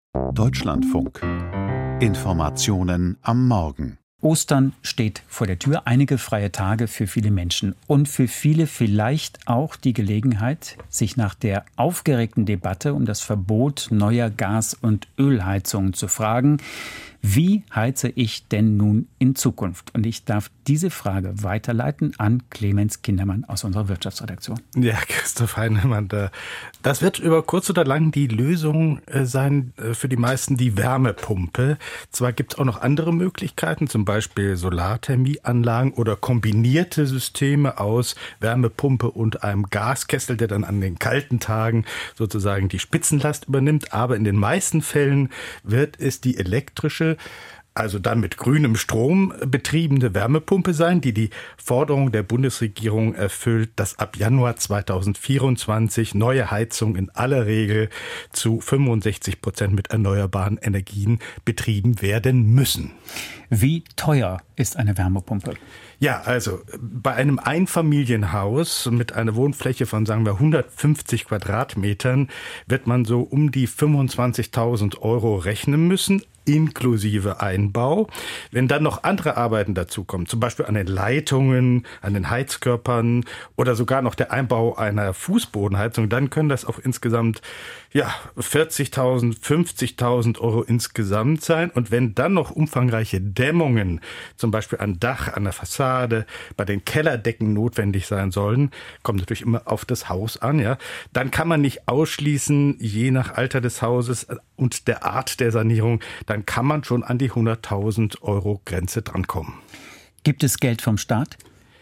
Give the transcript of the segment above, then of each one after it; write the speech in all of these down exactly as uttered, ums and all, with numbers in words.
Deutschlandfunk. Informationen am Morgen. Ostern steht vor der Tür, einige freie Tage für viele Menschen und für viele vielleicht auch die Gelegenheit, sich nach der aufgeregten Debatte um das Verbot neuer Gas- und Ölheizungen zu fragen, wie heize ich denn nun in Zukunft? Und ich darf diese Frage weiterleiten an Clemens Kindermann aus unserer Wirtschaftsredaktion. Ja, Christoph Heinemann, das wird über kurz oder lang die Lösung sein für die meisten, die Wärmepumpe. Zwar gibt es auch noch andere Möglichkeiten, zum Beispiel Solarthermieanlagen oder kombinierte Systeme aus Wärmepumpe und einem Gaskessel, der dann an den kalten Tagen sozusagen die Spitzenlast übernimmt. Aber in den meisten Fällen wird es die elektrische, also dann mit grünem Strom betriebene Wärmepumpe sein, die die Forderung der Bundesregierung erfüllt, dass ab Januar zweitausendvierundzwanzig neue Heizungen in aller Regel zu fünfundsechzig Prozent mit erneuerbaren Energien betrieben werden müssen. Wie teuer ist eine Wärmepumpe? Ja, also bei einem Einfamilienhaus mit einer Wohnfläche von, sagen wir, hundertfünfzig Quadratmetern wird man so um die fünfundzwanzigtausend Euro rechnen müssen, inklusive Einbau. Wenn dann noch andere Arbeiten dazukommen, zum Beispiel an den Leitungen, an den Heizkörpern oder sogar noch der Einbau einer Fußbodenheizung, dann können das auch insgesamt ja vierzigtausend, fünfzigtausend Euro insgesamt sein. Und wenn dann noch umfangreiche Dämmungen, zum Beispiel an Dach, an der Fassade, bei den Kellerdecken notwendig sein sollen, kommt natürlich immer auf das Haus an, ja, dann kann man nicht ausschließen, je nach Alter des Hauses und der Art der Sanierung, dann kann man schon an die hunderttausend Euro Grenze drankommen. Gibt es Geld vom Staat?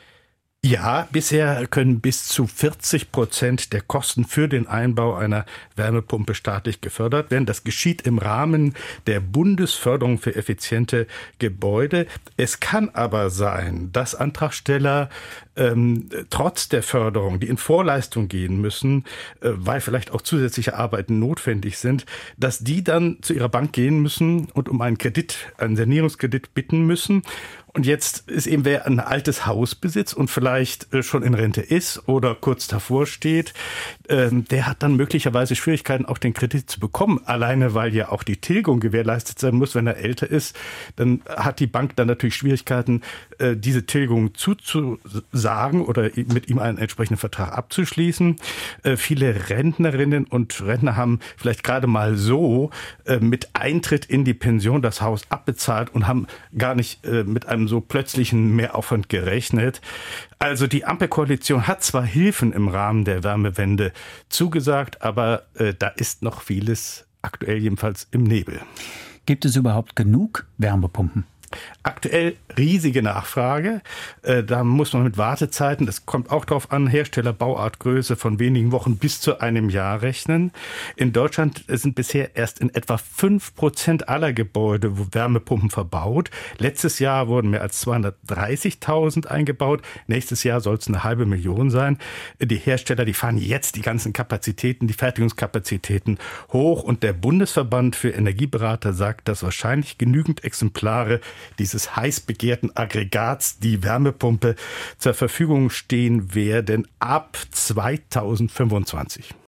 Ja, bisher können bis zu vierzig Prozent der Kosten für den Einbau einer Wärmepumpe staatlich gefördert werden. Das geschieht im Rahmen der Bundesförderung für effiziente Gebäude. Es kann aber sein, dass Antragsteller ähm, trotz der Förderung, die in Vorleistung gehen müssen, äh, weil vielleicht auch zusätzliche Arbeiten notwendig sind, dass die dann zu ihrer Bank gehen müssen und um einen Kredit, einen Sanierungskredit bitten müssen. Und jetzt ist eben, wer ein altes Haus besitzt und vielleicht schon in Rente ist oder kurz davor steht, der hat dann möglicherweise Schwierigkeiten, auch den Kredit zu bekommen. Alleine, weil ja auch die Tilgung gewährleistet sein muss, wenn er älter ist. Dann hat die Bank dann natürlich Schwierigkeiten, diese Tilgung zuzusagen oder mit ihm einen entsprechenden Vertrag abzuschließen. Viele Rentnerinnen und Rentner haben vielleicht gerade mal so mit Eintritt in die Pension das Haus abbezahlt und haben gar nicht mit einem so plötzlichen Mehraufwand gerechnet. Also die Ampelkoalition hat zwar Hilfen im Rahmen der Wärmewende zugesagt, aber äh, da ist noch vieles aktuell jedenfalls im Nebel. Gibt es überhaupt genug Wärmepumpen? Aktuell riesige Nachfrage. Äh, da muss man mit Wartezeiten, das kommt auch darauf an, Hersteller, Bauartgröße von wenigen Wochen bis zu einem Jahr rechnen. In Deutschland sind bisher erst in etwa fünf Prozent aller Gebäude Wärmepumpen verbaut. Letztes Jahr wurden mehr als zweihundertdreißigtausend eingebaut. Nächstes Jahr soll es eine halbe Million sein. Die Hersteller, die fahren jetzt die ganzen Kapazitäten, die Fertigungskapazitäten hoch. Und der Bundesverband für Energieberater sagt, dass wahrscheinlich genügend Exemplare dieses heiß begehrten Aggregats, die Wärmepumpe, zur Verfügung stehen werden ab zweitausendfünfundzwanzig.